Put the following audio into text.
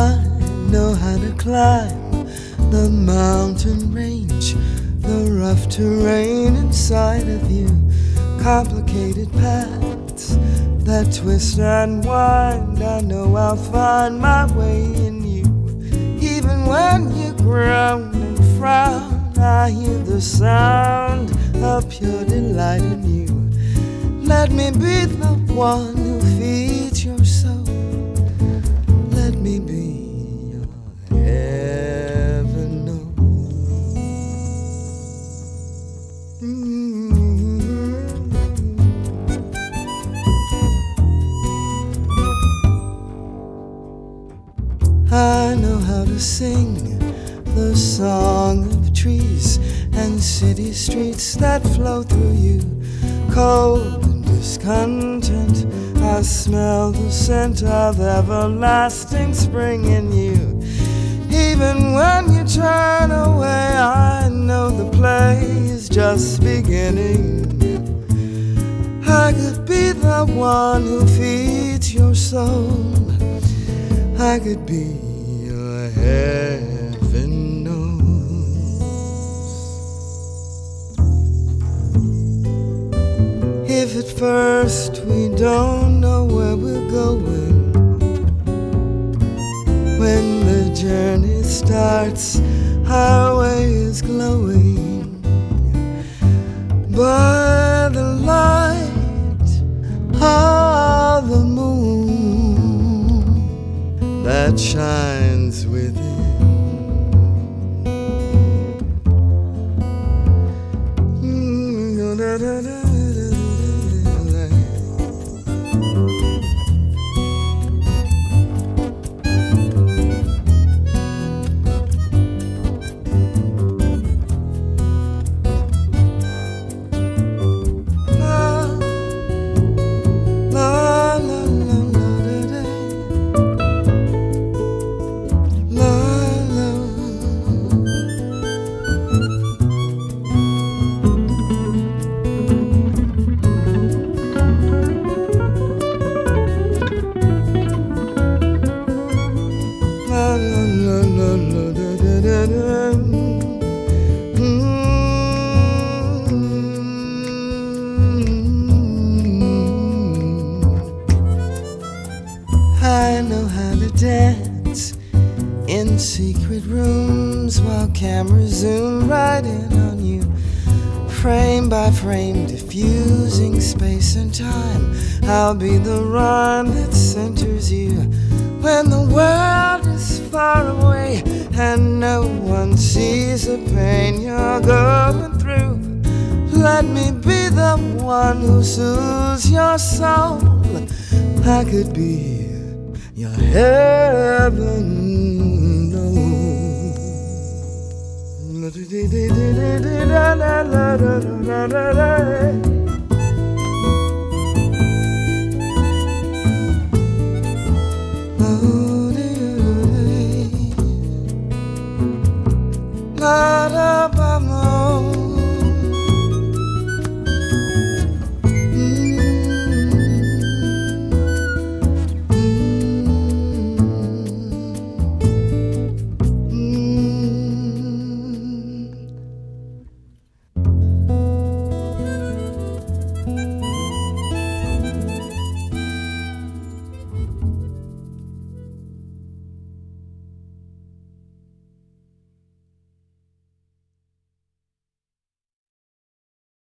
I know how to climb the mountain range, the rough terrain inside of you, complicated paths that twist and wind. I know I'll find my way in you. Even when you groan and frown, I hear the sound of pure delight in you. Let me be the one who feeds your soul. Let me be your heaven. I know how to sing the song of trees and city streets that flow through you. Cold and discontent, I smell the scent of everlasting spring in you. Even when you turn away, I know the play is just beginning. I could be the one who feeds your soul. I could be your heaven knows. If at first we don't know where we're going, when the journey starts, our way is glowing by the light of the moon that shines within. I know how to dance in secret rooms while cameras zoom right in on you, frame by frame, diffusing space and time. I'll be the one that centers you when the world is far away and no one sees the pain you're going through. Let me be the one who soothes your soul. I could be your heaven knows.